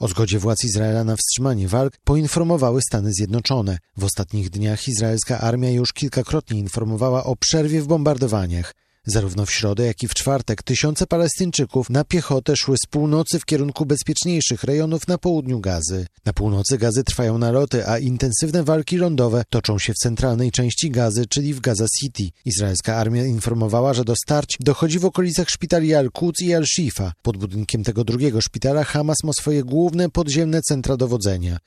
O zgodzie władz Izraela na wstrzymanie walk poinformowały Stany Zjednoczone. W ostatnich dniach izraelska armia już kilkakrotnie informowała o przerwie w bombardowaniach. Zarówno w środę, jak i w czwartek tysiące Palestyńczyków na piechotę szły z północy w kierunku bezpieczniejszych rejonów na południu Gazy. Na północy Gazy trwają naloty, a intensywne walki lądowe toczą się w centralnej części Gazy, czyli w Gaza City. Izraelska armia informowała, że do starć dochodzi w okolicach szpitali Al-Quds i Al-Shifa. Pod budynkiem tego drugiego szpitala Hamas ma swoje główne podziemne centra dowodzenia.